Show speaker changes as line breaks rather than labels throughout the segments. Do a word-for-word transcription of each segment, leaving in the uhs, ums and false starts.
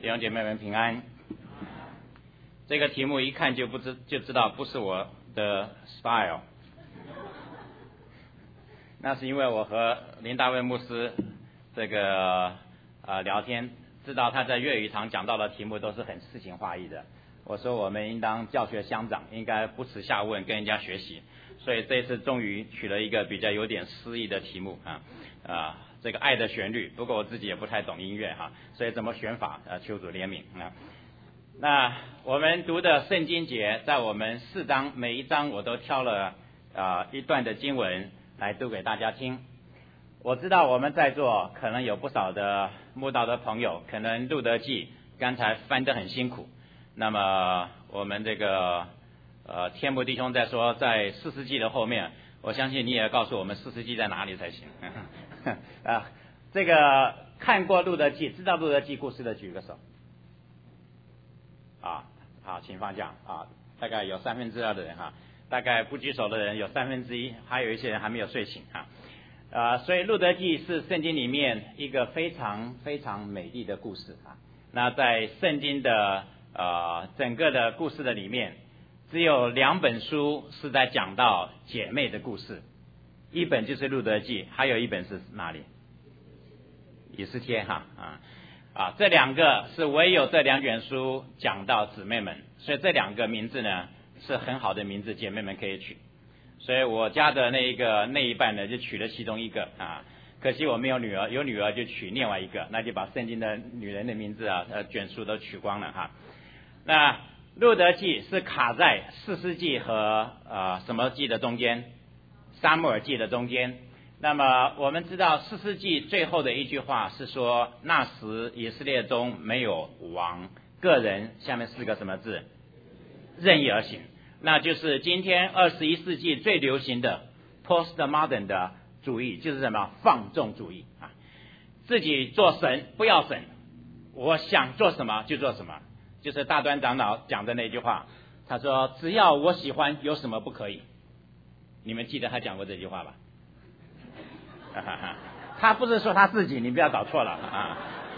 弟兄姐妹们平安。这个题目一看就不知就知道不是我的 style， 那是因为我和林大卫牧师这个呃聊天，知道他在粤语堂讲到的题目都是很诗情画意的。我说我们应当教学相长，应该不耻下问，跟人家学习。所以这一次终于取了一个比较有点诗意的题目啊啊，这个爱的旋律。不过我自己也不太懂音乐哈、啊，所以怎么选法呃求主怜悯啊。那我们读的圣经节，在我们四章每一章我都挑了啊一段的经文来读给大家听。我知道我们在座可能有不少的慕道的朋友，可能路德记刚才翻得很辛苦。那么我们这个呃天牧弟兄在说在四世纪的后面，我相信你也告诉我们四世纪在哪里才行啊。这个看过路德记知道路德记故事的举个手啊，好，请放假啊，大概有三分之二的人哈，大概不举手的人有三分之一，还有一些人还没有睡醒哈。啊，所以路德记是圣经里面一个非常非常美丽的故事啊。那在圣经的呃整个的故事的里面，只有两本书是在讲到姐妹的故事，一本就是路德记，还有一本是哪里？以斯帖哈啊啊，这两个是唯有这两卷书讲到姊妹们，所以这两个名字呢是很好的名字，姐妹们可以取。所以我家的那一个那一半呢就取了其中一个啊，可惜我没有女儿，有女儿就取另外一个，那就把圣经的女人的名字啊呃卷书都取光了哈。那路德记是卡在士师记和呃什么记的中间，撒母耳记的中间。那么我们知道士师记最后的一句话是说，那时以色列中没有王，个人下面四个什么字，任意而行。那就是今天二十一世纪最流行的 postmodern 的主义，就是什么放纵主义啊，自己做神不要神，我想做什么就做什么，就是大端长老讲的那句话，他说只要我喜欢有什么不可以。你们记得他讲过这句话吧？他不是说他自己，你不要搞错了啊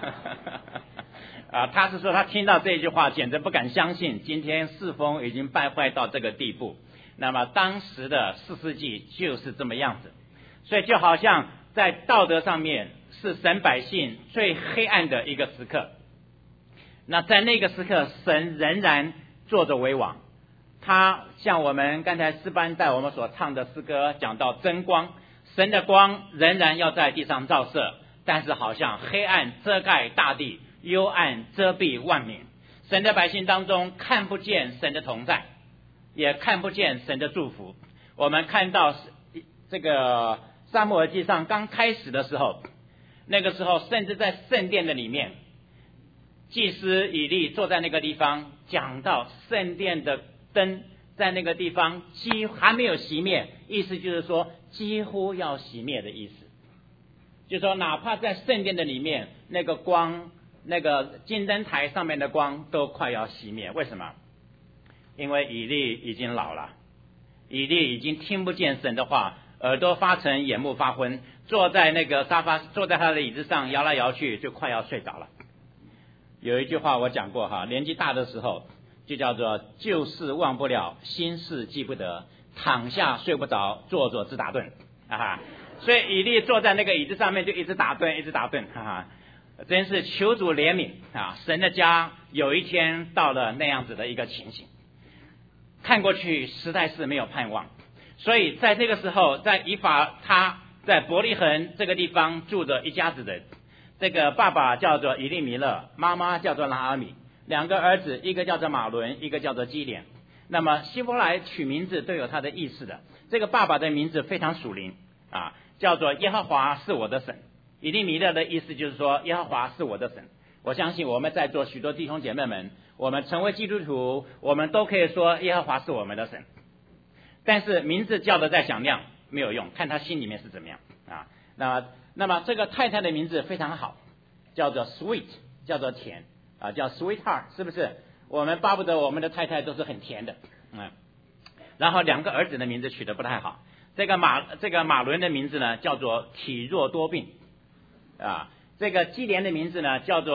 啊，他是说他听到这句话简直不敢相信，今天世风已经败坏到这个地步。那么当时的士师记就是这么样子，所以就好像在道德上面是神百姓最黑暗的一个时刻。那在那个时刻，神仍然坐着为王，他像我们刚才诗班带我们所唱的诗歌讲到真光，神的光仍然要在地上照射，但是好像黑暗遮盖大地，幽暗遮蔽万民，神的百姓当中看不见神的同在，也看不见神的祝福。我们看到这个撒母耳记上刚开始的时候，那个时候甚至在圣殿的里面，祭司以利坐在那个地方讲到圣殿的灯在那个地方几乎还没有熄灭，意思就是说几乎要熄灭的意思，就是说哪怕在圣殿的里面，那个光，那个金灯台上面的光都快要熄灭。为什么？因为以利已经老了，以利已经听不见神的话，耳朵发沉，眼目发昏，坐在那个沙发，坐在他的椅子上摇来摇去，就快要睡着了。有一句话我讲过哈，年纪大的时候就叫做旧事忘不了，新事记不得，躺下睡不着，坐着直打盹啊。所以以利坐在那个椅子上面就一直打盹，一直打盹，哈哈，真是求主怜悯啊！神的家有一天到了那样子的一个情形，看过去实在是没有盼望。所以在这个时候，在以法他在伯利恒这个地方住着一家子人，这个爸爸叫做以利米勒，妈妈叫做拿阿米，两个儿子，一个叫做马伦，一个叫做基连。那么希伯来取名字都有他的意思的，这个爸爸的名字非常属灵啊，叫做耶和华是我的神。以利米勒的意思就是说耶和华是我的神。我相信我们在座许多弟兄姐妹们，我们成为基督徒，我们都可以说耶和华是我们的神，但是名字叫的再响亮没有用，看他心里面是怎么样啊。那么那么这个太太的名字非常好，叫做 sweet， 叫做甜啊，叫 sweetheart， 是不是？我们巴不得我们的太太都是很甜的，嗯。然后两个儿子的名字取得不太好，这个马这个马伦的名字呢叫做体弱多病啊，这个基连的名字呢叫做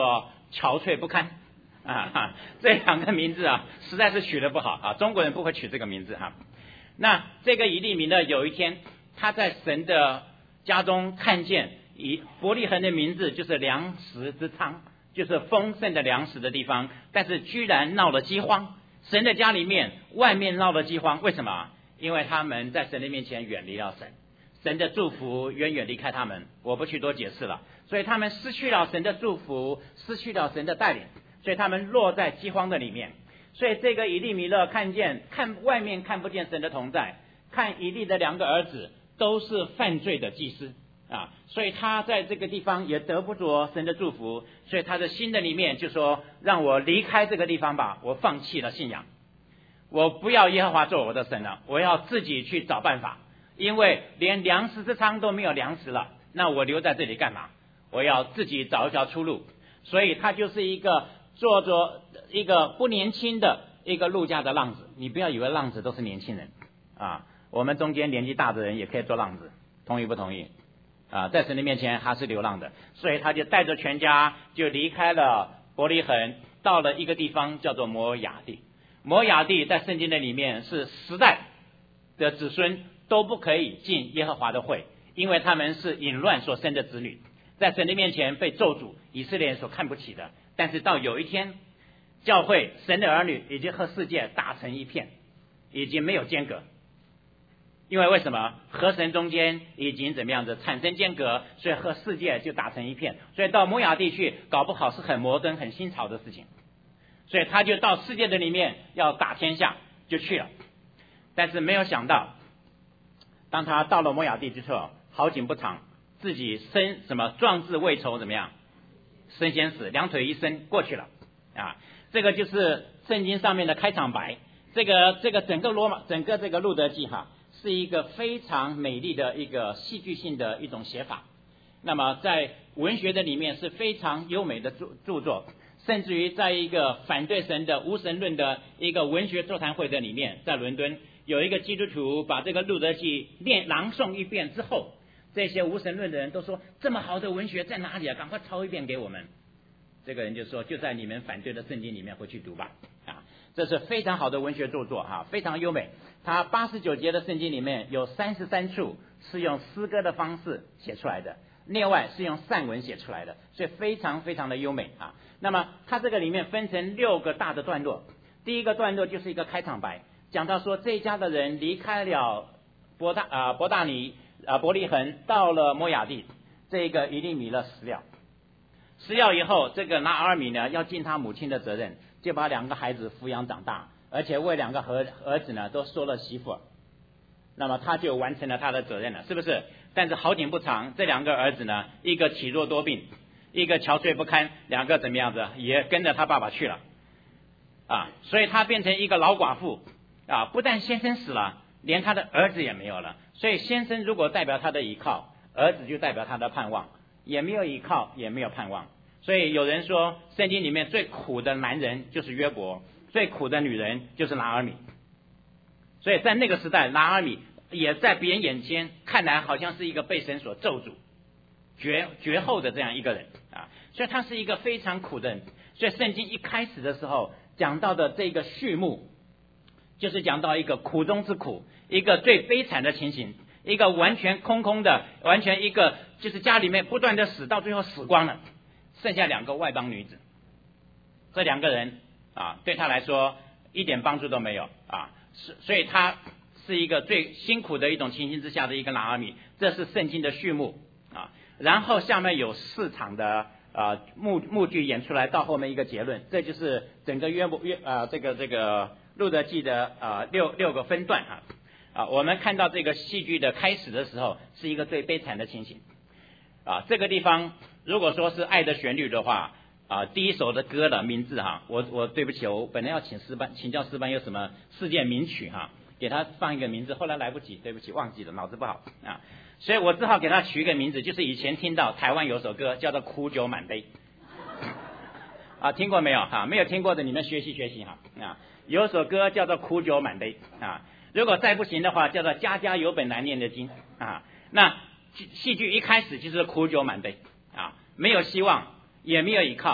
憔悴不堪啊哈，这两个名字啊实在是取得不好啊，中国人不会取这个名字哈。那这个以利米勒有一天他在神的家中看见以伯利恒的名字就是粮食之仓，就是丰盛的粮食的地方，但是居然闹了饥荒。神的家里面外面闹了饥荒，为什么？因为他们在神的面前远离了神，神的祝福远远离开他们，我不去多解释了。所以他们失去了神的祝福，失去了神的带领，所以他们落在饥荒的里面。所以这个以利米勒看见看外面看不见神的同在，看以利的两个儿子都是犯罪的祭司啊，所以他在这个地方也得不着神的祝福，所以他的心的里面就说，让我离开这个地方吧，我放弃了信仰，我不要耶和华做我的神了，我要自己去找办法，因为连粮食之仓都没有粮食了，那我留在这里干嘛？我要自己找一条出路。所以他就是一个做着一个不年轻的一个路加的浪子。你不要以为浪子都是年轻人啊，我们中间年纪大的人也可以做浪子，同意不同意啊？在神的面前他是流浪的，所以他就带着全家就离开了伯利恒，到了一个地方叫做摩亚地。摩亚地在圣经的里面是十代的子孙都不可以进耶和华的会，因为他们是淫乱所生的子女，在神的面前被咒诅，以色列人所看不起的。但是到有一天，教会神的儿女已经和世界打成一片，已经没有间隔。因为为什么？和神中间已经怎么样子产生间隔，所以和世界就打成一片。所以到摩亚地去，搞不好是很摩登很新潮的事情，所以他就到世界的里面要打天下就去了。但是没有想到，当他到了摩亚地之后，好景不长，自己生什么壮志未酬，怎么样？身先死，两腿一伸过去了啊！这个就是圣经上面的开场白。这个这个整个罗马整个这个路德记哈，是一个非常美丽的一个戏剧性的一种写法。那么在文学的里面是非常优美的著著作，甚至于在一个反对神的无神论的一个文学座谈会的里面，在伦敦有一个基督徒把这个路德记念朗诵一遍之后，这些无神论的人都说，这么好的文学在哪里啊？赶快抄一遍给我们。这个人就说，就在你们反对的圣经里面，回去读吧啊！这是非常好的文学著作哈、啊，非常优美。他八十九节的圣经里面有三十三处是用诗歌的方式写出来的，另外是用散文写出来的，所以非常非常的优美啊。那么他这个里面分成六个大的段落，第一个段落就是一个开场白，讲到说这一家的人离开了伯大啊伯大尼啊伯利恒，到了摩亚地，这个以利米勒死了。死了以后，这个拿俄米呢要尽他母亲的责任，就把两个孩子抚养长大，而且为两个儿儿子呢都收了媳妇，那么他就完成了他的责任了，是不是？但是好景不长，这两个儿子呢，一个体弱多病，一个憔悴不堪，两个怎么样子也跟着他爸爸去了啊，所以他变成一个老寡妇啊，不但先生死了，连他的儿子也没有了。所以先生如果代表他的依靠，儿子就代表他的盼望，也没有依靠，也没有盼望。所以有人说，圣经里面最苦的男人就是约伯，最苦的女人就是拿俄米。所以在那个时代，拿俄米也在别人眼前看来好像是一个被神所咒诅、绝绝后的这样一个人啊，所以他是一个非常苦的人。所以圣经一开始的时候讲到的这个序幕，就是讲到一个苦中之苦，一个最悲惨的情形，一个完全空空的，完全一个就是家里面不断的死，到最后死光了，剩下两个外邦女子。这两个人啊，对他来说一点帮助都没有啊，所以他是一个最辛苦的一种情形之下的一个拿俄米。这是圣经的序幕啊。然后下面有四场的啊幕幕剧演出来，到后面一个结论，这就是整个约伯约啊这个这个路德记的啊六六个分段啊啊。我们看到这个戏剧的开始的时候，是一个最悲惨的情形啊。这个地方如果说是爱的旋律的话啊，第一首的歌的名字哈，我我对不起，我本来要请诗班请教诗班有什么世界名曲哈，给他放一个名字，后来来不及，对不起，忘记了，脑子不好啊。所以我只好给他取一个名字，就是以前听到台湾有首歌叫做苦酒满杯啊，听过没有哈？没有听过的你们学习学习哈啊，有首歌叫做苦酒满杯啊，如果再不行的话叫做家家有本难念的经啊。那戏剧一开始就是苦酒满杯啊，没有希望也没有依靠，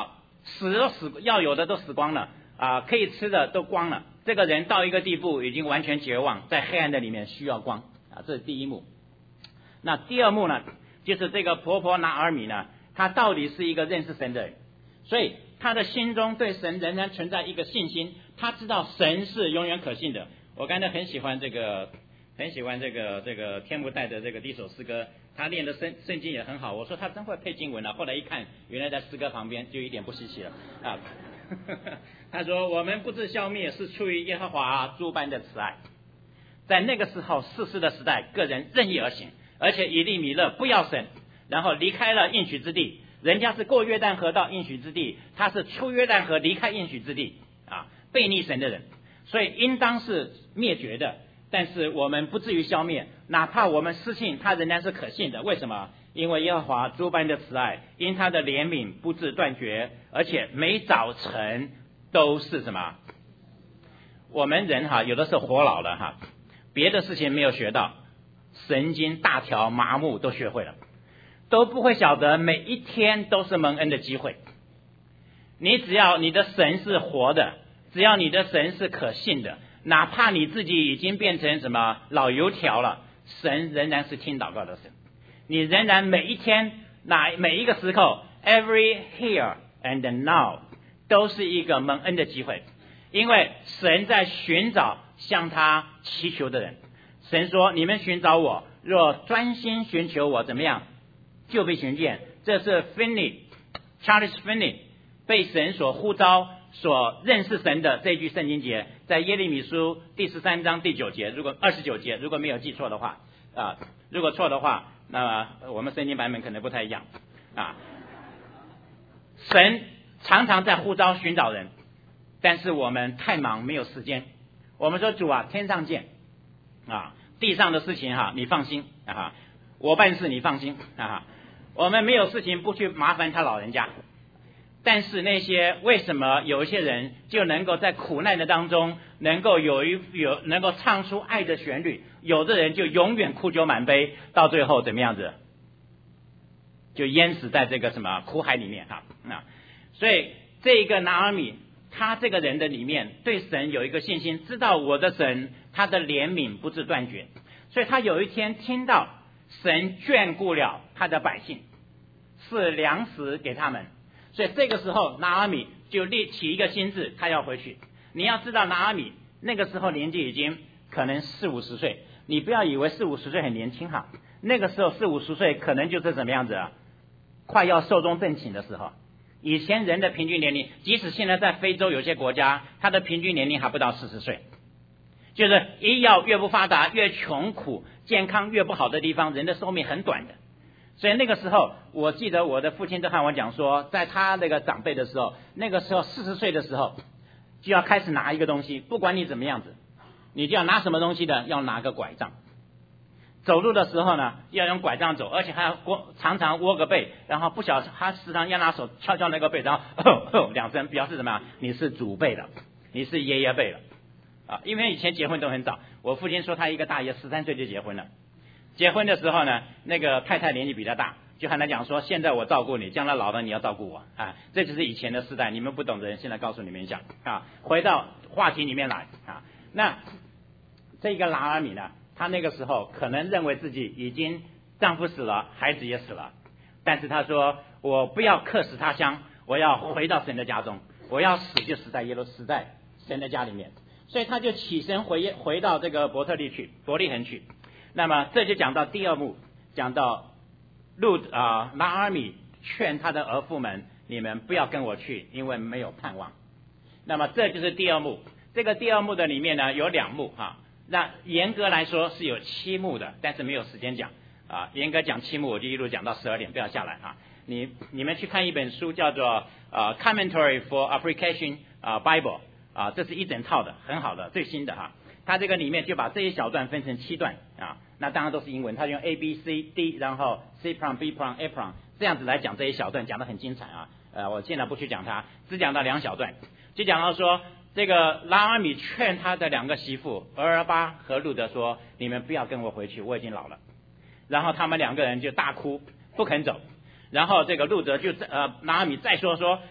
死都死，要有的都死光了啊，可以吃的都光了。这个人到一个地步，已经完全绝望，在黑暗的里面需要光啊，这是第一幕。那第二幕呢，就是这个婆婆拿尔米呢，她到底是一个认识神的人，所以她的心中对神仍然存在一个信心，她知道神是永远可信的。我刚才很喜欢这个，很喜欢这个这个天母带的这个第一首诗歌，他练的圣圣经也很好。我说他真会配经文啊，后来一看，原来在诗歌旁边，就一点不稀奇了啊。他说：“我们不致消灭，是出于耶和华诸般的慈爱。”在那个时候，士师的时代，个人任意而行，而且以利米勒不要神，然后离开了应许之地。人家是过约旦河到应许之地，他是出约旦河离开应许之地啊，背逆神的人，所以应当是灭绝的。但是我们不至于消灭，哪怕我们失信，他仍然是可信的。为什么？因为耶和华诸般的慈爱，因他的怜悯不致断绝，而且每早晨都是什么？我们人哈，有的时候活老了哈，别的事情没有学到，神经大条麻木都学会了，都不会晓得每一天都是蒙恩的机会。你只要你的神是活的，只要你的神是可信的，哪怕你自己已经变成什么老油条了，神仍然是听祷告的神。你仍然每一天，哪每一个时候 ，every here and now 都是一个蒙恩的机会，因为神在寻找向他祈求的人。神说：“你们寻找我，若专心寻求我，怎么样就被寻见。”这是 Finney Charles Finney 被神所呼召、所认识神的这句圣经节，在耶利米书第十三章第九节，如果二十九节，如果没有记错的话啊，如果错的话，那么我们圣经版本可能不太一样啊。神常常在呼召寻找人，但是我们太忙没有时间。我们说主啊，天上见啊，地上的事情哈，你放心啊，我办事你放心啊。我们没有事情不去麻烦他老人家。但是那些为什么有一些人就能够在苦难的当中能够有一有能够唱出爱的旋律，有的人就永远苦酒满杯，到最后怎么样子，就淹死在这个什么苦海里面哈啊！所以这个拿尔米他这个人的里面对神有一个信心，知道我的神他的怜悯不致断绝，所以他有一天听到神眷顾了他的百姓，是粮食给他们。所以这个时候拿尔米就立起一个心志，他要回去。你要知道拿尔米那个时候年纪已经可能四五十岁，你不要以为四五十岁很年轻哈，那个时候四五十岁可能就是怎么样子啊，快要寿终正寝的时候。以前人的平均年龄，即使现在在非洲有些国家，他的平均年龄还不到四十岁。就是医药越不发达，越穷苦，健康越不好的地方，人的寿命很短的。所以那个时候，我记得我的父亲都和我讲说，在他那个长辈的时候，那个时候四十岁的时候，就要开始拿一个东西，不管你怎么样子，你就要拿什么东西的，要拿个拐杖。走路的时候呢，要用拐杖走，而且还要常常窝个背，然后不小心他时常要拿手敲敲那个背，然后呵呵两声，表示什么？你是祖辈了，你是爷爷辈了啊！因为以前结婚都很早，我父亲说他一个大爷十三岁就结婚了。结婚的时候呢，那个太太年纪比较大，就和他讲说，现在我照顾你，将来老了你要照顾我啊，这就是以前的时代，你们不懂的人现在告诉你们一下啊。回到话题里面来啊，那这个拿尔米呢，他那个时候可能认为自己已经丈夫死了，孩子也死了，但是他说我不要客死他乡，我要回到神的家中，我要死就死在耶路死在神的家里面，所以他就起身回回到这个伯特利去，伯利恒去。那么这就讲到第二幕，讲到路啊拿尔米劝他的儿妇们，你们不要跟我去，因为没有盼望。那么这就是第二幕。这个第二幕的里面呢有两幕啊，那严格来说是有七幕的，但是没有时间讲啊。严格讲七幕，我就一路讲到十二点，不要下来啊。你你们去看一本书叫做呃 Commentary for Application 啊 Bible 啊，这是一整套的，很好的，最新的哈。它这个里面就把这一小段分成七段啊，那当然都是英文，它用 A B C D， 然后 C prong B prong A prong 这样子来讲这一小段，讲得很精彩啊。呃，我现在不去讲它，只讲到两小段，就讲到说这个拿尔米劝他的两个媳妇俄尔巴和路德说，你们不要跟我回去，我已经老了。然后他们两个人就大哭不肯走，然后这个路德就呃拿尔米再说说，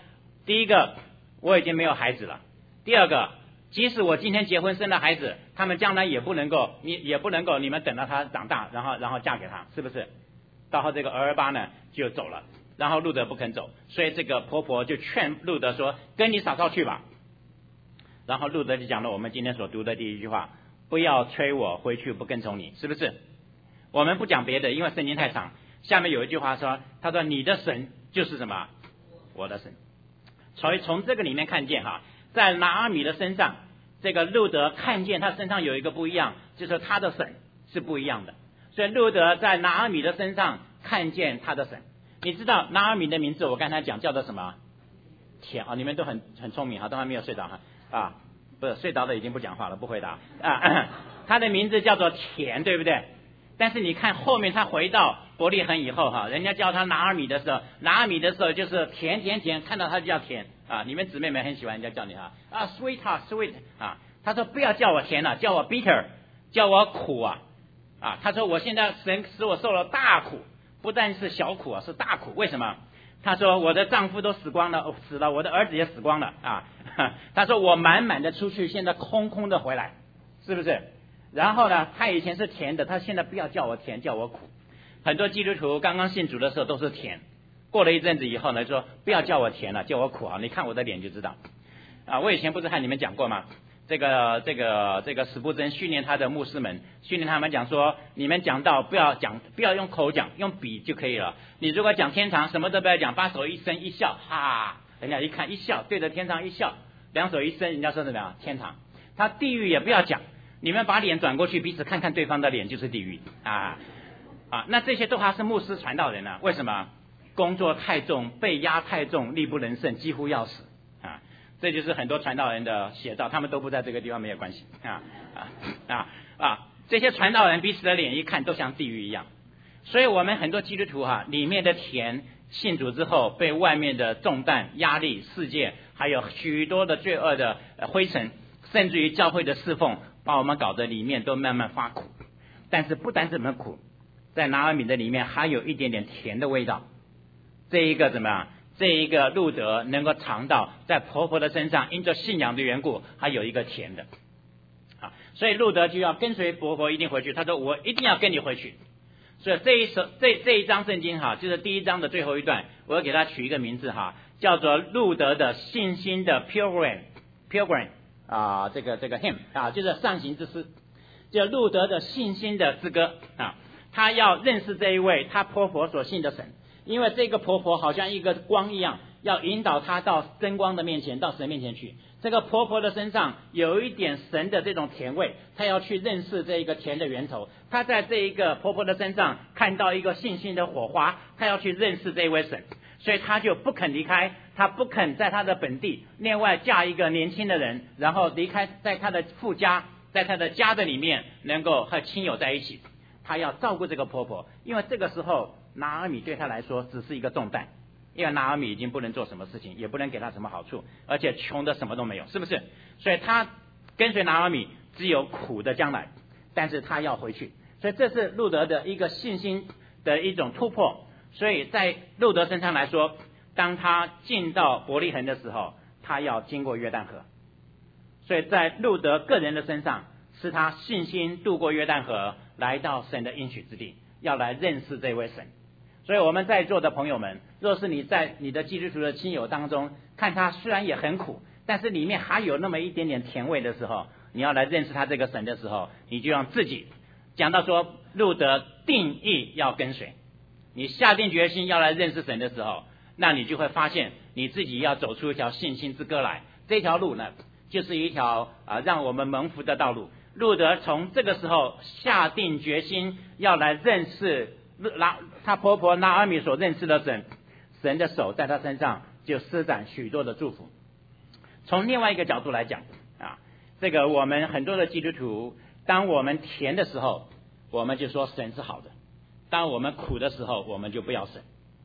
第一个，我已经没有孩子了；第二个，即使我今天结婚生了孩子，他们将来也不能够，你也不能够，你们等到他长大，然后然后嫁给他，是不是？到后这个俄尔巴呢就走了，然后路德不肯走，所以这个婆婆就劝路德说：“跟你嫂嫂去吧。”然后路德就讲了我们今天所读的第一句话：“不要催我回去不跟从你。”是不是？我们不讲别的，因为圣经太长。下面有一句话说：“他说你的神就是什么？我的神。”所以从这个里面看见哈，在拿阿米的身上，这个路德看见他身上有一个不一样，就是他的神是不一样的。所以路德在拿阿米的身上看见他的神。你知道拿阿米的名字我刚才讲叫做什么？田啊，你们都很很聪明哈，都还没有睡着哈啊，不是睡着的已经不讲话了，不回答啊。他的名字叫做田，对不对？但是你看后面他回到伯利恒以后哈，人家叫他拿阿米的时候，拿阿米的时候就是甜甜甜，看到他就叫甜啊。你们姊妹们很喜欢人家叫你哈啊 sweet 啊 sweet 啊，他说不要叫我甜了，叫我 bitter， 叫我苦啊啊。他说我现在神使我受了大苦，不但是小苦啊，是大苦。为什么？他说我的丈夫都死光了，哦、死了，我的儿子也死光了啊。他说我满满的出去，现在空空的回来，是不是？然后呢，他以前是甜的，他现在不要叫我甜，叫我苦。很多基督徒刚刚信主的时候都是甜，过了一阵子以后呢，说不要叫我甜了，叫我苦啊！你看我的脸就知道啊。我以前不是和你们讲过吗？这个这个这个史布真训练他的牧师们，训练他们讲说，你们讲道不要讲，不要用口讲，用笔就可以了。你如果讲天堂，什么都不要讲，把手一伸一笑，哈，人家一看一笑，对着天堂一笑，两手一伸，人家说什么呀？天堂。他地狱也不要讲。你们把脸转过去，彼此看看对方的脸，就是地狱啊啊！那这些都还是牧师传道人啊？为什么？工作太重，被压太重，力不能胜，几乎要死啊！这就是很多传道人的写照，他们都不在这个地方，没有关系啊啊啊啊！这些传道人彼此的脸一看都像地狱一样，所以我们很多基督徒哈、啊，里面的甜信主之后，被外面的重担、压力、世界，还有许多的罪恶的灰尘，甚至于教会的侍奉。把我们搞得里面都慢慢发苦，但是不单这么苦，在拿阿米的里面还有一点点甜的味道。这一个怎么样？这一个路德能够尝到，在婆婆的身上因着信仰的缘故，还有一个甜的啊，所以路德就要跟随婆婆一定回去。他说我一定要跟你回去。所以这一首这这一章圣经哈，就是第一章的最后一段，我要给他取一个名字哈，叫做路德的信心的 pilgrim pilgrim。啊，这个这个 hymn 啊，就是上行之诗，就路德的信心的之歌啊。他要认识这一位他婆婆所信的神，因为这个婆婆好像一个光一样，要引导他到真光的面前，到神面前去。这个婆婆的身上有一点神的这种甜味，她要去认识这一个甜的源头。她在这一个婆婆的身上看到一个信心的火花，她要去认识这位神。所以他就不肯离开，他不肯在他的本地另外嫁一个年轻的人，然后离开在他的父家，在他的家的里面能够和亲友在一起。他要照顾这个婆婆，因为这个时候拿阿米对他来说只是一个重担，因为拿阿米已经不能做什么事情，也不能给他什么好处，而且穷的什么都没有，是不是？所以他跟随拿阿米只有苦的将来，但是他要回去。所以这是路德的一个信心的一种突破。所以在路德身上来说，当他进到伯利恒的时候，他要经过约旦河。所以在路德个人的身上，是他信心渡过约旦河，来到神的应许之地，要来认识这位神。所以我们在座的朋友们，若是你在你的基督徒的亲友当中，看他虽然也很苦，但是里面还有那么一点点甜味的时候，你要来认识他这个神的时候，你就让自己讲到说路德定义要跟随。你下定决心要来认识神的时候，那你就会发现你自己要走出一条信心之歌来。这条路呢，就是一条啊让我们蒙福的道路。路德从这个时候下定决心要来认识拉他婆婆拿阿米所认识的神，神的手在他身上就施展许多的祝福。从另外一个角度来讲啊，这个我们很多的基督徒，当我们甜的时候，我们就说神是好的。当我们苦的时候，我们就不要神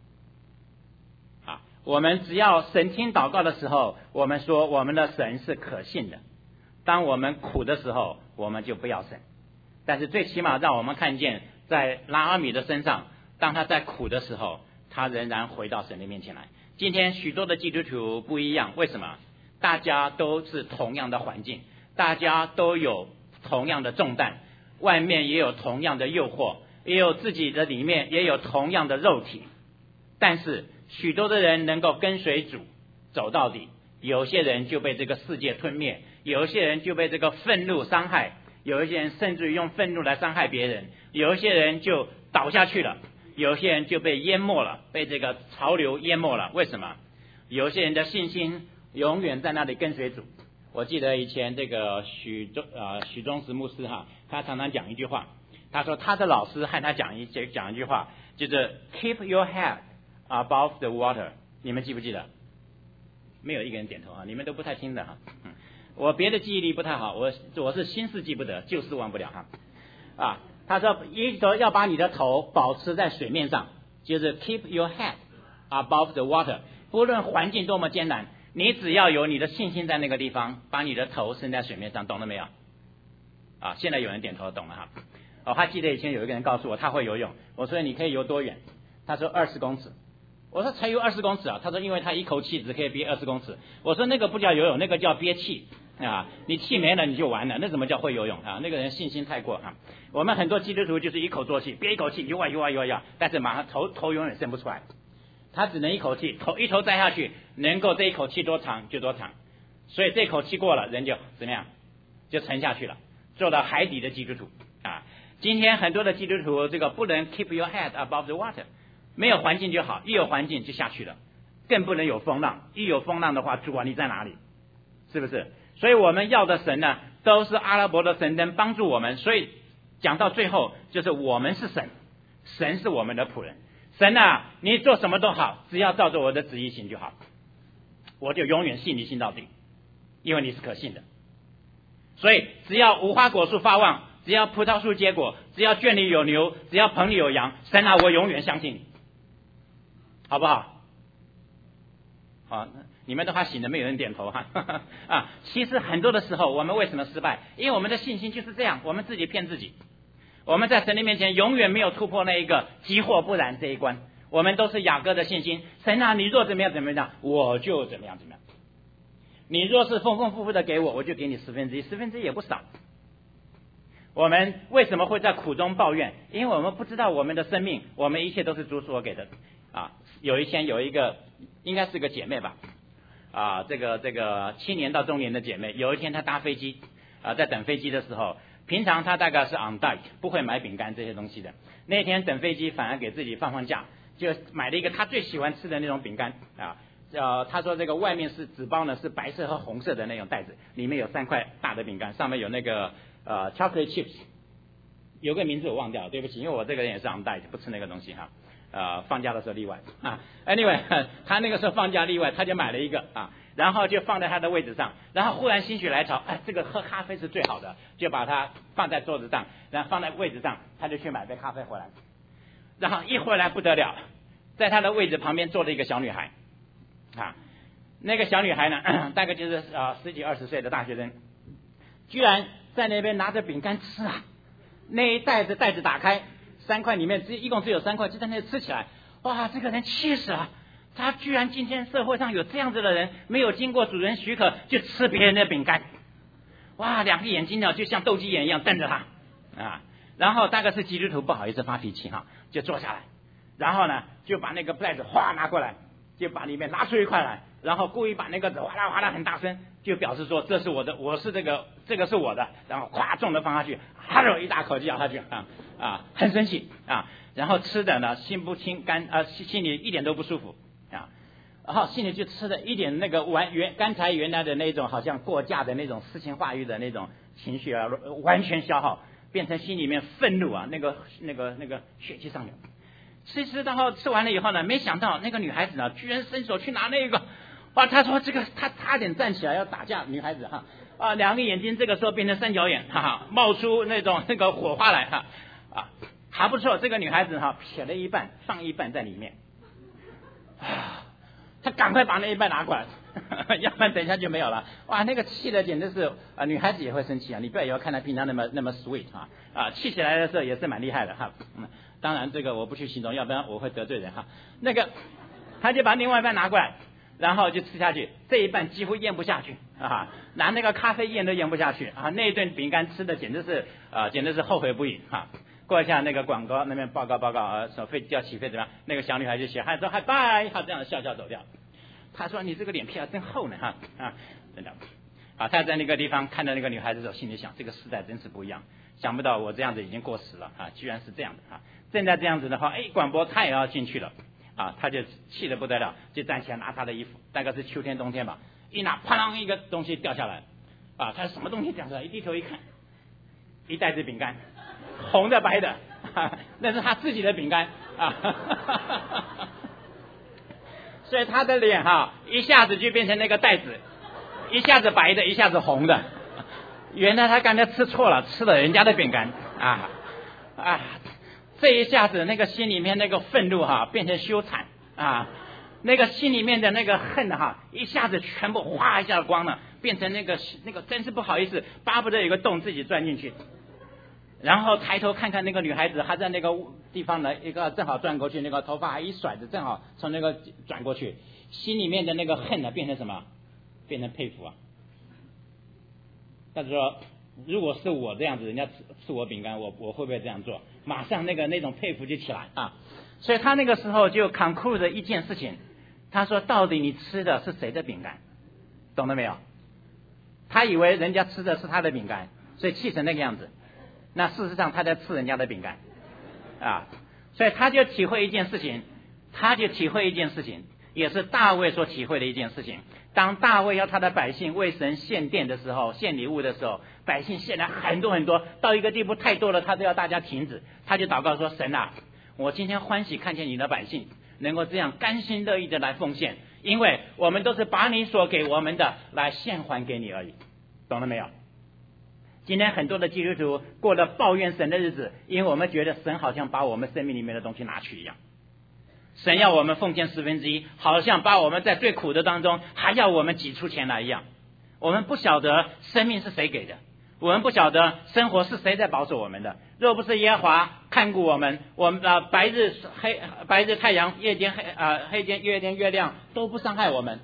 啊！我们只要神听祷告的时候，我们说我们的神是可信的。当我们苦的时候，我们就不要神。但是最起码让我们看见，在拿阿米的身上，当他在苦的时候，他仍然回到神的面前来。 今天许多的基督徒不一样，为什么？大家都是同样的环境，大家都有同样的重担，外面也有同样的诱惑，也有自己的里面也有同样的肉体，但是许多的人能够跟随主走到底，有些人就被这个世界吞灭，有些人就被这个愤怒伤害，有一些人甚至于用愤怒来伤害别人，有一些人就倒下去了，有些人就被淹没了，被这个潮流淹没了。为什么？有些人的信心永远在那里跟随主。我记得以前这个许忠呃许忠实牧师哈，他常常讲一句话，他说他的老师和他讲一讲一句话，就是 keep your head above the water。你们记不记得？没有一个人点头啊，你们都不太听的哈。嗯，我别的记忆力不太好，我我是心事记不得，旧事忘不了哈。啊，他说一头要把你的头保持在水面上，就是 keep your head above the water。不论环境多么艰难，你只要有你的信心在那个地方，把你的头伸在水面上，懂了没有？啊，现在有人点头懂了哈。哦，他记得以前有一个人告诉我他会游泳，我说你可以游多远？他说二十公尺。我说才游二十公尺啊？他说因为他一口气只可以憋二十公尺。我说那个不叫游泳，那个叫憋气啊！你气没了你就完了，那怎么叫会游泳啊？那个人信心太过啊！我们很多基督徒就是一口作气，憋一口气游啊游啊游啊游，但是马上头头永远伸不出来，他只能一口气头一头栽下去，能够这一口气多长就多长，所以这口气过了，人就怎么样？就沉下去了，做到海底的基督徒啊！今天很多的基督徒这个不能 keep your head above the water。没有环境就好，一有环境就下去了，更不能有风浪，一有风浪的话，主啊你在哪里？是不是？所以我们要的神呢，都是阿拉伯的神能帮助我们。所以讲到最后，就是我们是神，神是我们的仆人。神啊，你做什么都好，只要照着我的旨意行就好，我就永远信你信到底，因为你是可信的。所以只要无花果树发旺，只要葡萄树结果，只要圈里有牛，只要棚里有羊，神啊，我永远相信你。好不好？好，你们的话醒的没有人点头哈啊！其实很多的时候，我们为什么失败？因为我们的信心就是这样，我们自己骗自己。我们在神的面前永远没有突破那一个即或不然这一关。我们都是雅各的信心，神啊，你若怎么样怎么样，我就怎么样怎么样。你若是丰丰富富的给我，我就给你十分之一，十分之一也不少。我们为什么会在苦中抱怨？因为我们不知道我们的生命，我们一切都是主所给的啊。有一天有一个应该是个姐妹吧，啊，这个这个青年到中年的姐妹，有一天她搭飞机啊，在等飞机的时候，平常她大概是 on diet， 不会买饼干这些东西的。那天等飞机反而给自己放放假，就买了一个她最喜欢吃的那种饼干啊。呃，她说这个外面是纸包呢，是白色和红色的那种袋子，里面有三块大的饼干，上面有那个呃 chocolate chips， 有个名字我忘掉了，对不起，因为我这个人也是 on diet， 不吃那个东西哈。呃，放假的时候例外啊。Anyway， 他那个时候放假例外，他就买了一个啊，然后就放在他的位置上，然后忽然心血来潮，哎，这个喝咖啡是最好的，就把它放在桌子上，然后放在位置上，他就去买杯咖啡回来，然后一回来不得了，在他的位置旁边坐了一个小女孩啊，那个小女孩呢，大概就是啊、呃、十几二十岁的大学生，居然在那边拿着饼干吃啊，那一袋子袋子打开。三块里面只一共只有三块，就在那里吃起来。哇，这个人气死了！他居然今天社会上有这样子的人，没有经过主人许可就吃别人的饼干。哇，两个眼睛呢就像斗鸡眼一样瞪着他啊。然后大概是基督徒不好意思发脾气哈，就坐下来，然后呢就把那个袋子哗拿过来，就把里面拿出一块来，然后故意把那个哗啦哗啦很大声，就表示说这是我的，我是这个这个是我的，然后咵重的放下去，哈喽一大口就咬下去啊。啊，很生气啊，然后吃的呢心不清肝啊，心里一点都不舒服啊，然后心里就吃的一点那个完原刚才原来的那种好像过价的那种诗情画意的那种情绪啊，完全消耗，变成心里面愤怒啊，那个那个那个血气上流。吃吃然后吃完了以后呢，没想到那个女孩子呢，居然伸手去拿那个，哇，她说这个她差点站起来要打架，女孩子哈啊，两个眼睛这个时候变成三角眼，哈哈，冒出那种那个火花来哈。啊，还不错，这个女孩子哈撇了一半，放一半在里面，啊，她赶快把那一半拿过来，呵呵，要不然等一下就没有了。哇，那个气的简直是啊，女孩子也会生气啊，你不要以为看她平常那么那么 sweet 啊啊，气起来的时候也是蛮厉害的哈。嗯，当然这个我不去形容，要不然我会得罪人哈。那个他就把另外一半拿过来，然后就吃下去，这一半几乎咽不下去啊，拿那个咖啡咽都咽不下去啊，那一顿饼干吃的简直是啊，简直是后悔不已啊。过一下那个广告那边报告报告啊，说飞机要起飞怎么样？那个小女孩就写，还说嗨拜，她这样笑笑走掉。他说你这个脸皮啊真厚呢哈啊，真的。啊，他在那个地方看到那个女孩子的时候，心里想这个时代真是不一样，想不到我这样子已经过时了啊，居然是这样的啊！正在这样子的话，哎，广播他也要进去了啊，他就气得不得了，就站起来拿他的衣服，大概是秋天冬天吧，一拿啪啷一个东西掉下来啊，他什么东西掉下来？一低头一看，一袋子饼干。红的白的，啊、那是他自己的饼干啊，所以他的脸哈、啊、一下子就变成那个袋子，一下子白的，一下子红的。原来他刚才吃错了，吃了人家的饼干啊啊！这一下子那个心里面那个愤怒哈、啊、变成羞惭啊，那个心里面的那个恨哈、啊、一下子全部哗一下光了，变成那个那个真是不好意思，巴不得有个洞自己钻进去。然后抬头看看那个女孩子，还在那个地方呢，一个正好转过去，那个头发还一甩着，正好从那个转过去，心里面的那个恨呢，变成什么？变成佩服啊！他说，如果是我这样子，人家吃我饼干，我我会不会这样做？马上那个那种佩服就起来啊！所以他那个时候就 conclude 一件事情，他说，到底你吃的是谁的饼干？懂了没有？他以为人家吃的是他的饼干，所以气成那个样子。那事实上他在吃人家的饼干啊，所以他就体会一件事情，他就体会一件事情，也是大卫所体会的一件事情。当大卫要他的百姓为神献殿的时候，献礼物的时候，百姓献来很多很多，到一个地步太多了，他都要大家停止。他就祷告说：神啊，我今天欢喜看见你的百姓能够这样甘心乐意的来奉献，因为我们都是把你所给我们的来献还给你而已。懂了没有？今天很多的基督徒过了抱怨神的日子，因为我们觉得神好像把我们生命里面的东西拿去一样，神要我们奉献十分之一，好像把我们在最苦的当中还要我们挤出钱来一样。我们不晓得生命是谁给的，我们不晓得生活是谁在保守我们的。若不是耶和华看顾我们，我们啊白日黑白日太阳，夜间黑啊黑间夜间月亮都不伤害我们。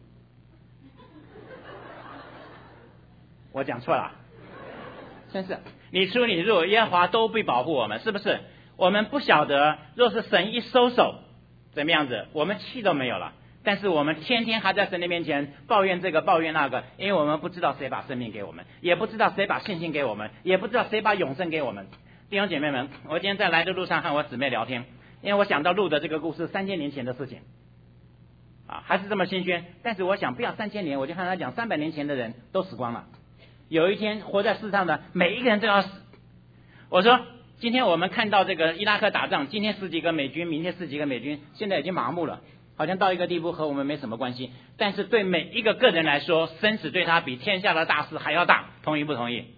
我讲错了。真是你出你入，耶和华都不保护我们，是不是？我们不晓得，若是神一收手，怎么样子，我们气都没有了。但是我们天天还在神的面前抱怨这个抱怨那个，因为我们不知道谁把生命给我们，也不知道谁把信心给我们，也不知道谁把永生给我们。弟兄姐妹们，我今天在来的路上和我姊妹聊天，因为我想到路的这个故事三千年前的事情啊，还是这么新鲜。但是我想不要三千年，我就和他讲三百年前的人都死光了。有一天活在世上的每一个人都要死。我说今天我们看到这个伊拉克打仗，今天十几个美军，明天十几个美军，现在已经麻木了，好像到一个地步和我们没什么关系。但是对每一个个人来说，生死对他比天下的大事还要大，同意不同意？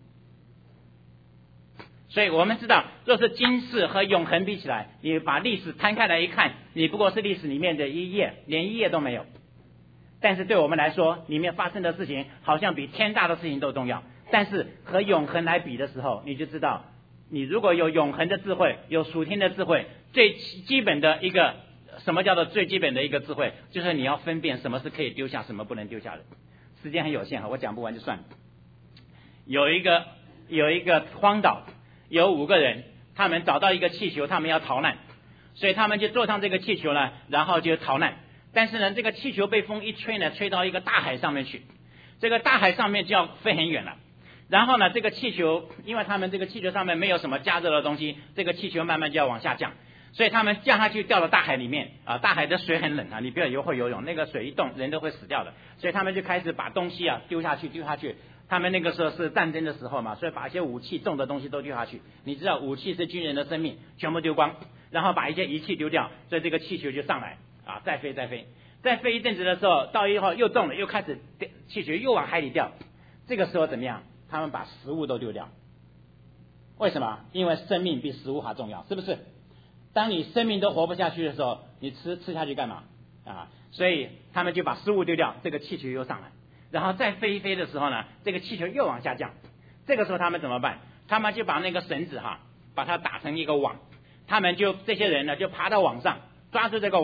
所以我们知道，若是今世和永恒比起来，你把历史摊开来一看，你不过是历史里面的一页，连一页都没有。但是对我们来说，里面发生的事情好像比天大的事情都重要。但是和永恒来比的时候，你就知道，你如果有永恒的智慧，有属天的智慧，最基本的一个什么叫做最基本的一个智慧，就是你要分辨什么是可以丢下，什么不能丢下的。时间很有限，我讲不完就算了。有一个有一个荒岛，有五个人，他们找到一个气球，他们要逃难，所以他们就坐上这个气球呢，然后就逃难。但是呢，这个气球被风一吹呢，吹到一个大海上面去，这个大海上面就要飞很远了。然后呢，这个气球，因为他们这个气球上面没有什么加热的东西，这个气球慢慢就要往下降，所以他们降下去掉到大海里面啊，大海的水很冷啊，你不要以为会游泳，那个水一动人都会死掉的，所以他们就开始把东西啊丢下去丢下去。他们那个时候是战争的时候嘛，所以把一些武器重的东西都丢下去。你知道武器是军人的生命，全部丢光，然后把一些仪器丢掉，所以这个气球就上来啊，再飞再飞，再飞一阵子的时候，到以后又动了，又开始气球又往海里掉。这个时候怎么样？他们把食物都丢掉。为什么？因为生命比食物还重要，是不是？当你生命都活不下去的时候，你吃吃下去干嘛啊？所以他们就把食物丢掉，这个气球又上来，然后再飞一飞的时候呢，这个气球又往下降。这个时候他们怎么办？他们就把那个绳子哈，把它打成一个网，他们就这些人呢就爬到网上，抓住这个网，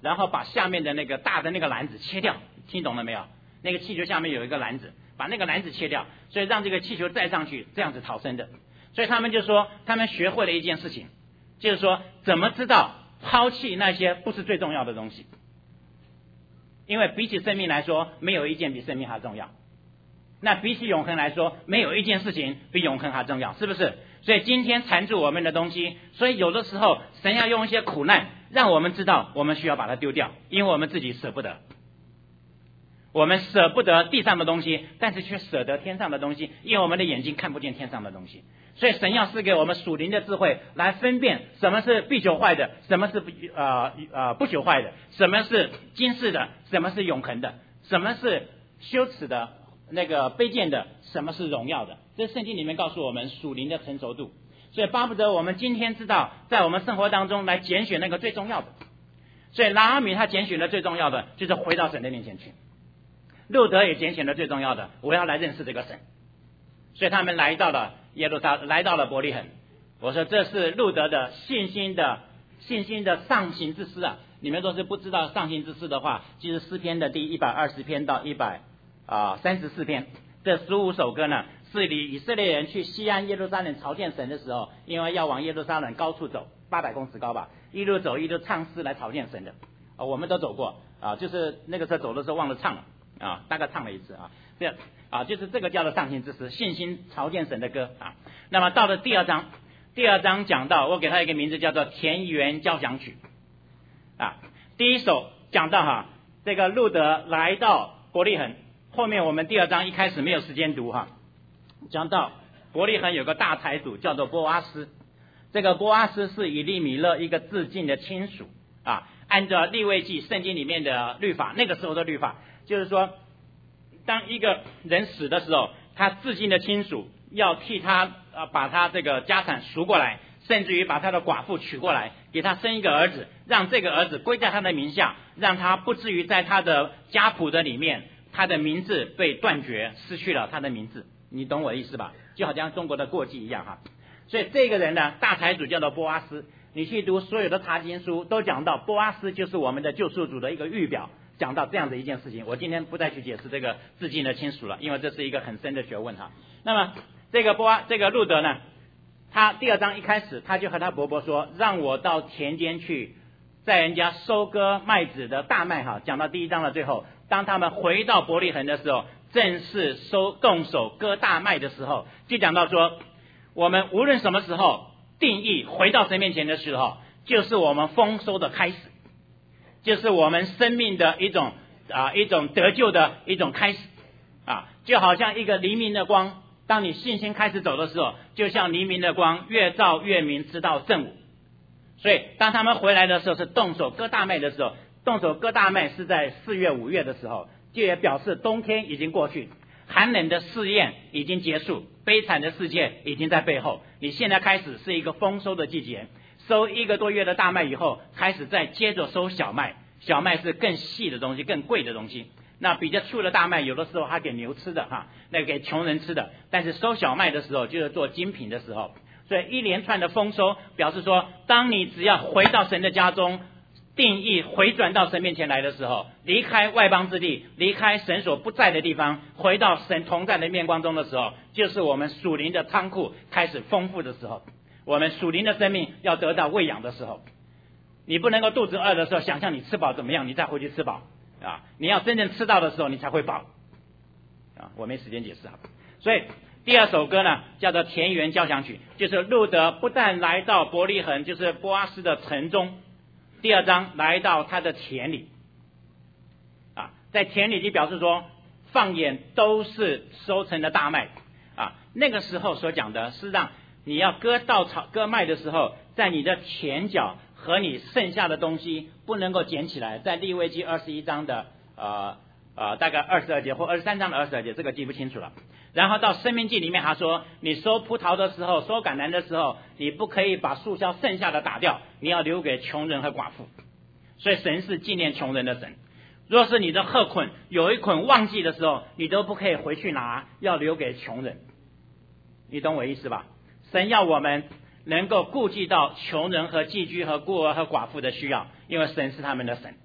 然后把下面的那个大的那个篮子切掉，听懂了没有？那个气球下面有一个篮子，把那个篮子切掉，所以让这个气球再上去，这样子逃生的。所以他们就说，他们学会了一件事情，就是说怎么知道抛弃那些不是最重要的东西。因为比起生命来说，没有一件比生命还重要。那比起永恒来说，没有一件事情比永恒还重要，是不是？所以今天缠住我们的东西，所以有的时候神要用一些苦难让我们知道我们需要把它丢掉，因为我们自己舍不得。我们舍不得地上的东西，但是却舍得天上的东西，因为我们的眼睛看不见天上的东西。所以神要赐给我们属灵的智慧，来分辨什么是必朽坏的，什么是不呃呃不朽坏的，什么是今世的，什么是永恒的，什么是羞耻的，那个卑贱的，什么是荣耀的。这圣经里面告诉我们属灵的成熟度。所以巴不得我们今天知道，在我们生活当中来拣选那个最重要的。所以拿阿米他拣选的最重要的就是回到神的面前去。路德也拣选的最重要的，我要来认识这个神。所以他们来到了耶路撒，来到了伯利恒。我说这是路德的信心的信心的上行之诗啊！你们若是不知道上行之诗的话，其实诗篇的第一百二十篇到一百啊三十四篇，这十五首歌呢，是以以色列人去西安耶路撒冷朝见神的时候，因为要往耶路撒冷高处走，八百公尺高吧，一路走一路唱诗来朝见神的。啊，我们都走过啊，就是那个时候走的时候忘了唱了。啊，大概唱了一次啊，这样啊，就是这个叫做上行之诗，信心朝见神的歌啊。那么到了第二章，第二章讲到，我给他一个名字叫做田园交响曲啊。第一首讲到哈，这个路德来到伯利恒，后面我们第二章一开始没有时间读哈，讲到伯利恒有个大财主叫做波阿斯，这个波阿斯是以利米勒一个至近的亲属啊。按照利未记圣经里面的律法，那个时候的律法。就是说，当一个人死的时候，他至亲的亲属要替他呃把他这个家产赎过来，甚至于把他的寡妇娶过来，给他生一个儿子，让这个儿子归在他的名下，让他不至于在他的家谱的里面，他的名字被断绝，失去了他的名字。你懂我的意思吧？就好像中国的过继一样哈。所以这个人呢，大财主叫做波阿斯。你去读所有的查经书，都讲到波阿斯就是我们的救赎主的一个预表。讲到这样的一件事情，我今天不再去解释这个至近的亲属了，因为这是一个很深的学问哈。那么这个波这个路德呢，他第二章一开始他就和他伯伯说，让我到田间去，在人家收割麦子的大麦哈。讲到第一章的最后，当他们回到伯利恒的时候，正是收动手割大麦的时候，就讲到说，我们无论什么时候定义回到神面前的时候，就是我们丰收的开始。就是我们生命的一种啊一种得救的一种开始啊，就好像一个黎明的光，当你信心开始走的时候，就像黎明的光越照越明，直到正午。所以当他们回来的时候是动手割大麦的时候，动手割大麦是在四月五月的时候，就也表示冬天已经过去，寒冷的试验已经结束，悲惨的世界已经在背后，你现在开始是一个丰收的季节。收一个多月的大麦以后，开始再接着收小麦。小麦是更细的东西，更贵的东西。那比较粗的大麦，有的时候还给牛吃的哈，那个给穷人吃的。但是收小麦的时候，就是做精品的时候。所以一连串的丰收，表示说，当你只要回到神的家中，定义回转到神面前来的时候，离开外邦之地，离开神所不在的地方，回到神同在的面光中的时候，就是我们属灵的仓库开始丰富的时候。我们属灵的生命要得到喂养的时候，你不能够肚子饿的时候想象你吃饱怎么样，你再回去吃饱啊！你要真正吃到的时候，你才会饱啊！我没时间解释啊。所以第二首歌呢，叫做《田园交响曲》，就是路德不但来到伯利恒，就是波阿斯的城中，第二章来到他的田里啊，在田里就表示说，放眼都是收成的大麦啊。那个时候所讲的是让你要割稻草、割麦的时候，在你的前脚和你剩下的东西不能够捡起来。在利未记二十一章的呃呃大概二十二节或二十三章的二十二节，这个记不清楚了。然后到申命记里面还说，你收葡萄的时候、收橄榄的时候，你不可以把树梢剩下的打掉，你要留给穷人和寡妇。所以神是纪念穷人的神。若是你的禾捆有一捆忘记的时候，你都不可以回去拿，要留给穷人。你懂我意思吧？神要我们能够顾及到穷人和寄居和孤儿和寡妇的需要，因为神是他们的神。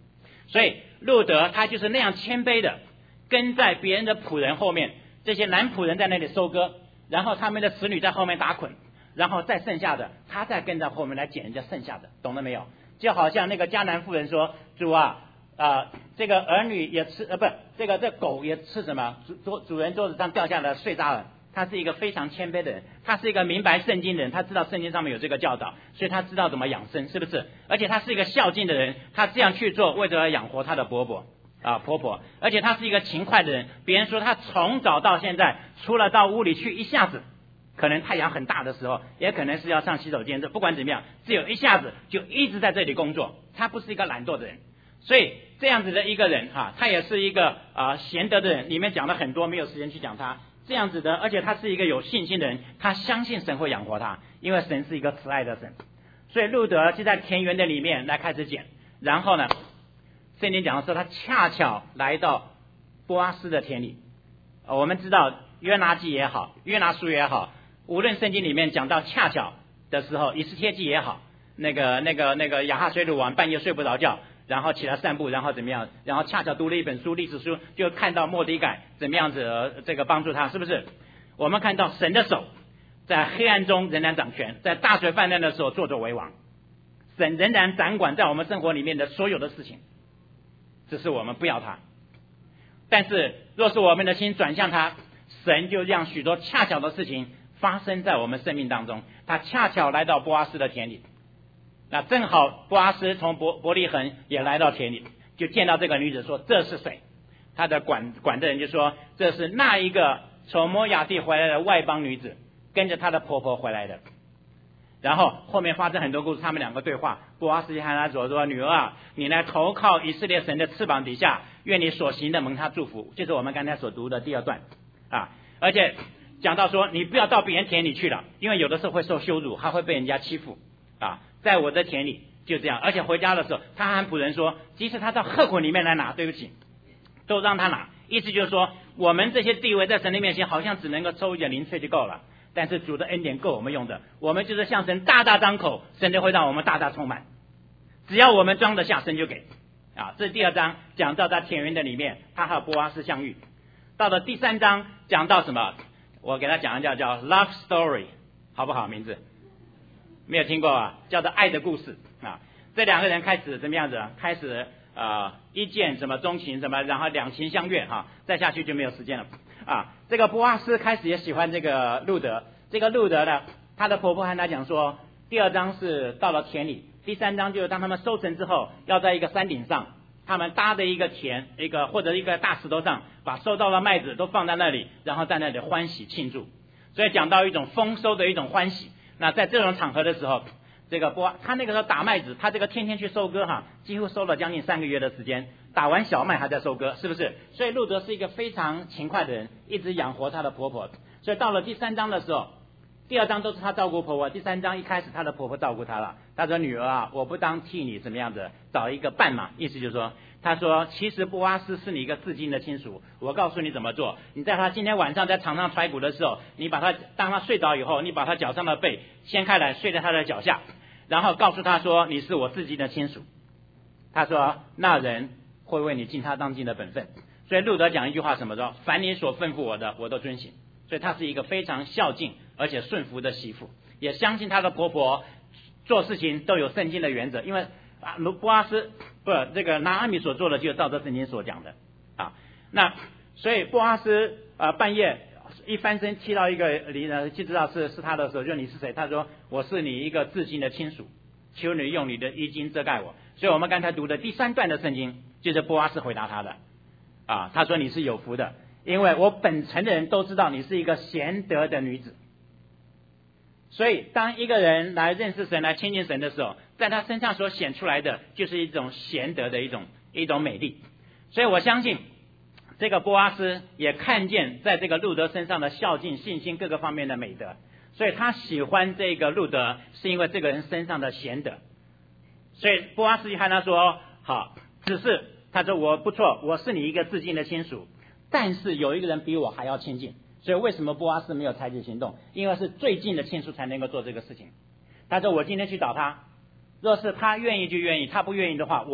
所以路德他就是那样谦卑的跟在别人的仆人后面，这些男仆人在那里收割，然后他们的子女在后面打捆，然后再剩下的他再跟在后面来捡人家剩下的，懂了没有？就好像那个迦南妇人说，主啊啊、呃，这个儿女也吃呃不这个这狗也吃什么主主主人桌子上掉下的碎渣了。他是一个非常谦卑的人，他是一个明白圣经的人，他知道圣经上面有这个教导，所以他知道怎么养生，是不是？而且他是一个孝敬的人，他这样去做为了要养活他的伯伯啊婆婆，而且他是一个勤快的人，别人说他从早到现在除了到屋里去一下子，可能太阳很大的时候，也可能是要上洗手间，这不管怎么样，只有一下子就一直在这里工作，他不是一个懒惰的人。所以这样子的一个人啊，他也是一个啊贤德的人，里面讲了很多，没有时间去讲他这样子的，而且他是一个有信心的人，他相信神会养活他，因为神是一个慈爱的神。所以路德就在田园的里面来开始捡，然后呢圣经讲的说他恰巧来到波阿斯的田里。我们知道约拿记也好，约拿书也好，无论圣经里面讲到恰巧的时候，以斯帖记也好，那个那个那个亚哈水鲁王半夜睡不着觉，然后起来散步，然后怎么样？然后恰巧读了一本书，历史书，就看到末底改怎么样子、呃、这个帮助他，是不是？我们看到神的手在黑暗中仍然掌权，在大水泛滥的时候作作为王，神仍然掌管在我们生活里面的所有的事情，只是我们不要他。但是若是我们的心转向他，神就让许多恰巧的事情发生在我们生命当中。他恰巧来到波阿斯的田里，那正好波阿斯从伯伯利恒也来到田里，就见到这个女子，说这是谁？他的管管的人就说这是那一个从摩亚地回来的外邦女子，跟着她的婆婆回来的。然后后面发生很多故事，他们两个对话。波阿斯就和他说说女儿啊，你来投靠以色列神的翅膀底下，愿你所行的蒙他祝福。就是我们刚才所读的第二段啊。而且讲到说你不要到别人田里去了，因为有的时候会受羞辱，还会被人家欺负啊。在我的田里就这样。而且回家的时候他和仆人说，即使他到河捆里面来拿，对不起都让他拿，意思就是说我们这些地位在神的面前好像只能够抽一点零碎就够了，但是主的恩典够我们用的，我们就是向神大大张口，神就会让我们大大充满，只要我们装得下，神就给啊。这是第二章讲到在田园的里面他和波阿斯相遇。到了第三章讲到什么？我给他讲一叫叫 Love Story 好不好？名字没有听过啊？叫做爱的故事啊。这两个人开始怎么样子？开始呃一见什么钟情什么，然后两情相悦哈、啊，再下去就没有时间了啊。这个波阿斯开始也喜欢这个路德，这个路德呢，他的婆婆和他讲说，第二章是到了田里，第三章就是当他们收成之后，要在一个山顶上，他们搭的一个田，一个或者一个大石头上，把收到的麦子都放在那里，然后在那里欢喜庆祝。所以讲到一种丰收的一种欢喜。那在这种场合的时候，这个波他那个时候打麦子，他这个天天去收割哈，几乎收了将近三个月的时间，打完小麦还在收割，是不是？所以路德是一个非常勤快的人，一直养活他的婆婆。所以到了第三章的时候，第二章都是他照顾婆婆，第三章一开始他的婆婆照顾他了。他说女儿啊，我不当替你怎么样子找一个伴嘛，意思就是说，他说其实波阿斯是你一个至亲的亲属，我告诉你怎么做。你在他今天晚上在床上揣骨的时候，你把他当他睡着以后，你把他脚上的被掀开来，睡在他的脚下，然后告诉他说你是我至亲的亲属。他说那人会为你尽他当尽的本分。所以路德讲一句话什么说，凡你所吩咐我的我都遵行。所以她是一个非常孝敬而且顺服的媳妇，也相信她的婆婆做事情都有圣经的原则，因为啊，波阿斯不这个拿阿米所做的就照着圣经所讲的啊。那所以波阿斯啊半夜一翻身踢到一个离呢，就知道是是他的时候，就你是谁？他说我是你一个至亲的亲属，求你用你的衣襟遮盖我。所以我们刚才读的第三段的圣经就是波阿斯回答他的啊，他说你是有福的，因为我本城的人都知道你是一个贤德的女子。所以当一个人来认识神来亲近神的时候，在他身上所显出来的就是一种贤德的一种一种美丽。所以我相信这个波阿斯也看见在这个路德身上的孝敬信心各个方面的美德，所以他喜欢这个路德是因为这个人身上的贤德。所以波阿斯就和他说好，只是他说我不错，我是你一个至亲的亲属，但是有一个人比我还要亲近。所以为什么波阿斯没有采取行动？因为是最近的亲属才能够做这个事情。他说我今天去找他，若是他愿意就愿意，他不愿意的话，我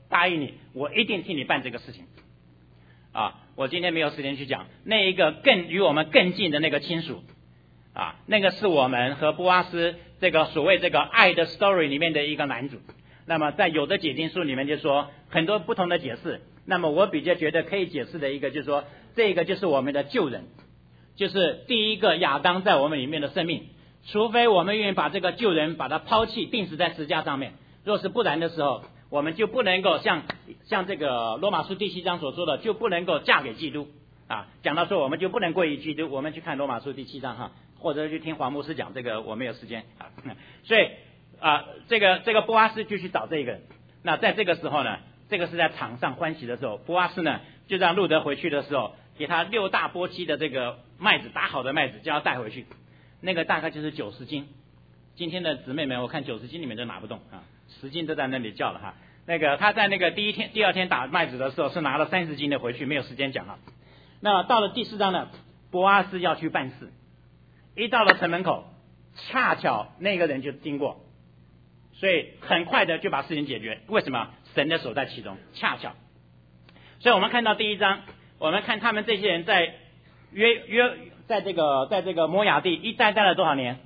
答应你，我一定替你办这个事情。啊，我今天没有时间去讲那一个更与我们更近的那个亲属，啊，那个是我们和波阿斯这个所谓这个爱的 story 里面的一个男主。那么在有的解经书里面就说很多不同的解释，那么我比较觉得可以解释的一个就是说，这个就是我们的旧人，就是第一个亚当在我们里面的生命，除非我们愿意把这个旧人把他抛弃钉死在十字架上面，若是不然的时候，我们就不能够像像这个罗马书第七章所说的，就不能够嫁给基督啊。讲到说我们就不能归于基督，我们去看罗马书第七章哈，或者去听黄牧师讲这个，我没有时间啊。所以啊，这个这个波阿斯就去找这个人。那在这个时候呢，这个是在场上欢喜的时候，波阿斯呢就让路德回去的时候，给他六大波期的这个麦子，打好的麦子就要带回去，那个大概就是九十斤。今天的姊妹们，我看九十斤你们都拿不动啊，十斤都在那里叫了哈。那个他在那个第一天、第二天打麦子的时候是拿了三十斤的回去，没有时间讲了。那到了第四章呢，波阿斯要去办事，一到了城门口，恰巧那个人就经过，所以很快的就把事情解决。为什么？神的手在其中，恰巧。所以我们看到第一章，我们看他们这些人在约约在这个在这个摩亚地一待待了多少年？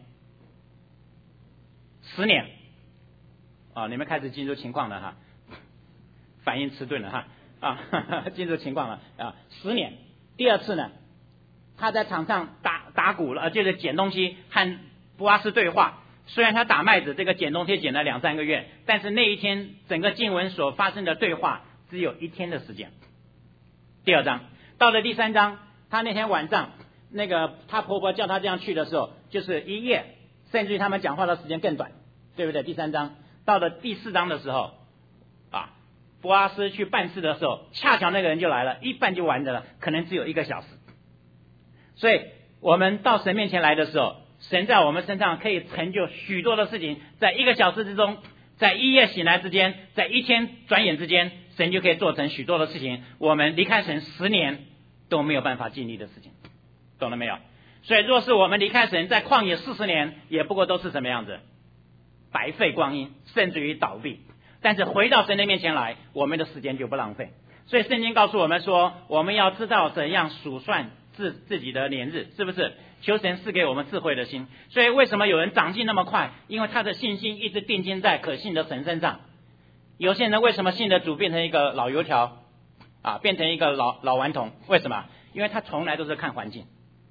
十年。啊，你们开始进入情况了哈，反应迟钝了哈啊，呵呵进入情况了啊，十年。第二次呢，他在场上打打鼓了，就是捡东西和波阿斯对话。虽然他打麦子这个捡东西捡了两三个月，但是那一天整个经文所发生的对话只有一天的时间。第二章到了第三章，他那天晚上那个他婆婆叫他这样去的时候，就是一夜，甚至于他们讲话的时间更短，对不对？第三章到了第四章的时候啊，波阿斯去办事的时候，恰巧那个人就来了，一办就完的了，可能只有一个小时。所以我们到神面前来的时候，神在我们身上可以成就许多的事情，在一个小时之中，在一夜醒来之间，在一天转眼之间，神就可以做成许多的事情，我们离开神十年都没有办法经历的事情，懂了没有？所以若是我们离开神在旷野四十年，也不过都是什么样子？白费光阴，甚至于倒闭。但是回到神的面前来，我们的时间就不浪费。所以圣经告诉我们说，我们要知道怎样数算自自己的年日，是不是？求神赐给我们智慧的心。所以为什么有人长进那么快？因为他的信心一直定睛在可信的神身上。有些人为什么信的主变成一个老油条啊，变成一个老老顽童？为什么？因为他从来都是看环境。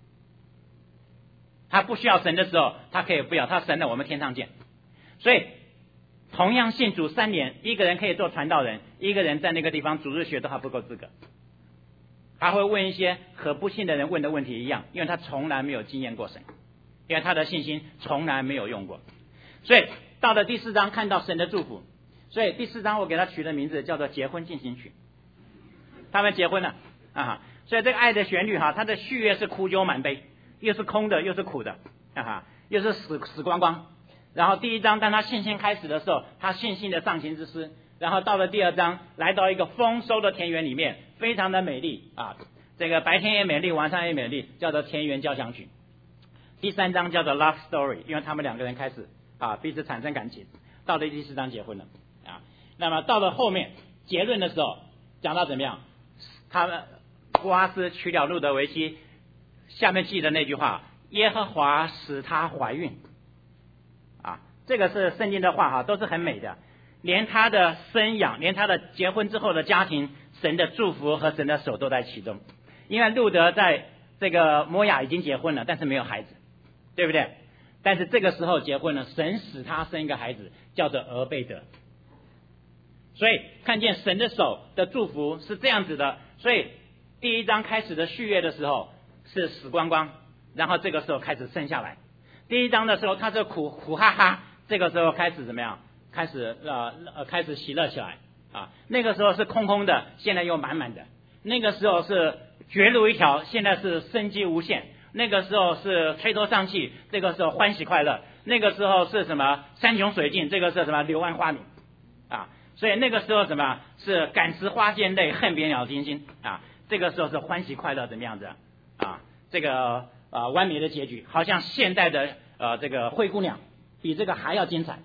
他不需要神的时候，他可以不要，他神了我们天上见。所以同样信主三年，一个人可以做传道人，一个人在那个地方主日学都还不够资格。他会问一些和不信的人问的问题一样，因为他从来没有经验过神，因为他的信心从来没有用过。所以到了第四章看到神的祝福，所以第四章我给他取的名字叫做结婚进行曲。他们结婚了啊，所以这个爱的旋律哈，它的序乐是苦酒满杯，又是空的又是苦的啊，又是死死光光。然后第一章当他信心开始的时候，他信心的上行之诗。然后到了第二章，来到一个丰收的田园里面，非常的美丽啊，这个白天也美丽，晚上也美丽，叫做田园交响曲。第三章叫做 Love Story， 因为他们两个人开始啊彼此产生感情。到了第四章结婚了啊。那么到了后面结论的时候，讲到怎么样？他们波阿斯娶了路得为妻，下面记的那句话：耶和华使她怀孕。啊，这个是圣经的话哈，都是很美的。连他的生养，连他的结婚之后的家庭，神的祝福和神的手都在其中。因为路得在这个摩亚已经结婚了，但是没有孩子，对不对？但是这个时候结婚了，神使他生一个孩子，叫做俄贝德。所以看见神的手的祝福是这样子的。所以第一章开始的序乐的时候是死光光，然后这个时候开始生下来。第一章的时候他是苦苦哈哈，这个时候开始怎么样？开始呃呃开始喜乐起来啊。那个时候是空空的，现在又满满的。那个时候是绝路一条，现在是生机无限。那个时候是垂头丧气，这个时候欢喜快乐。那个时候是什么？山穷水尽，这个是什么？柳暗花明啊。所以那个时候什么？是感时花溅泪，恨别鸟惊心啊。这个时候是欢喜快乐，怎么样子啊？这个呃完美的结局，好像现代的呃这个灰姑娘比这个还要精彩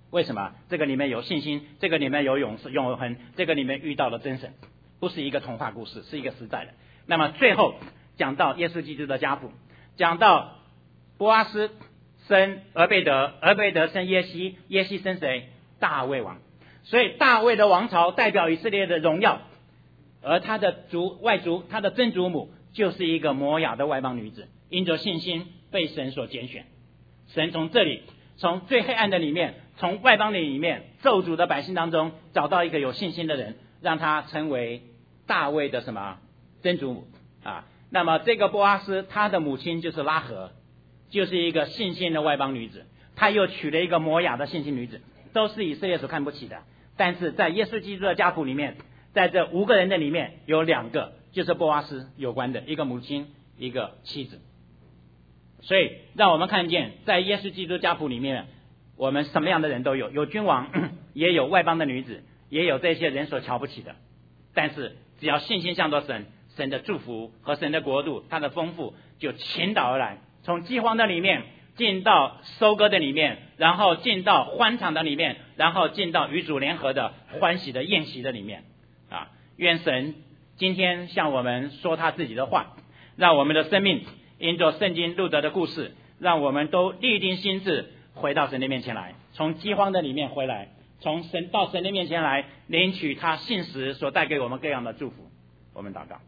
为什么？这个里面有信心，这个里面有永永恒，这个里面遇到了真神，不是一个童话故事，是一个实在的。那么最后讲到耶稣基督的家谱，讲到波阿斯生俄贝德，俄贝德生耶西，耶西生谁？大卫王。所以大卫的王朝代表以色列的荣耀，而他的族外族，他的曾祖母就是一个摩亚的外邦女子，因着信心被神所拣选。神从这里，从最黑暗的里面，从外邦的里面，咒诅的百姓当中找到一个有信心的人，让他成为大卫的什么曾祖母啊？那么这个波阿斯，他的母亲就是拉合，就是一个信心的外邦女子，他又娶了一个摩亚的信心女子，都是以色列所看不起的。但是在耶稣基督的家谱里面，在这五个人的里面有两个就是波阿斯有关的，一个母亲，一个妻子。所以让我们看见在耶稣基督家谱里面，我们什么样的人都有，有君王，也有外邦的女子，也有这些人所瞧不起的。但是只要信心向着神，神的祝福和神的国度，它的丰富就倾倒而来，从饥荒的里面进到收割的里面，然后进到欢场的里面，然后进到与主联合的欢喜的宴席的里面啊！愿神今天向我们说他自己的话，让我们的生命因着圣经路德的故事，让我们都立定心志回到神的面前来，从饥荒的里面回来，从神到神的面前来领取他信实所带给我们各样的祝福。我们祷告。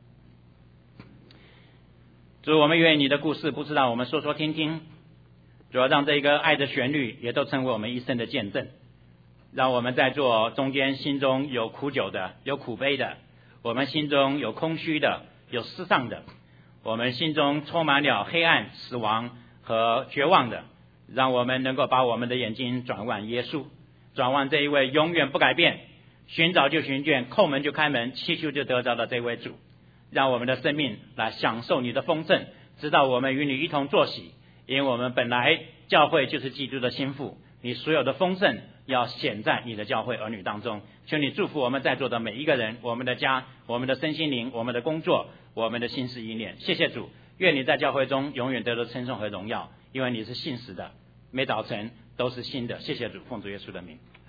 主，我们愿你的故事不是让我们说说听听，主要让这一个爱的旋律也都成为我们一生的见证，让我们在座中间心中有苦酒的，有苦悲的，我们心中有空虚的，有失丧的，我们心中充满了黑暗、死亡和绝望的，让我们能够把我们的眼睛转往耶稣，转往这一位永远不改变，寻找就寻见，叩门就开门，祈求就得着的这位主，让我们的生命来享受你的丰盛，直到我们与你一同坐席。因为我们本来教会就是基督的心腹，你所有的丰盛要显在你的教会儿女当中。求你祝福我们在座的每一个人，我们的家，我们的身心灵，我们的工作，我们的心思意念。谢谢主，愿你在教会中永远得到称颂和荣耀，因为你是信实的，每早晨都是新的。谢谢主，奉主耶稣的名。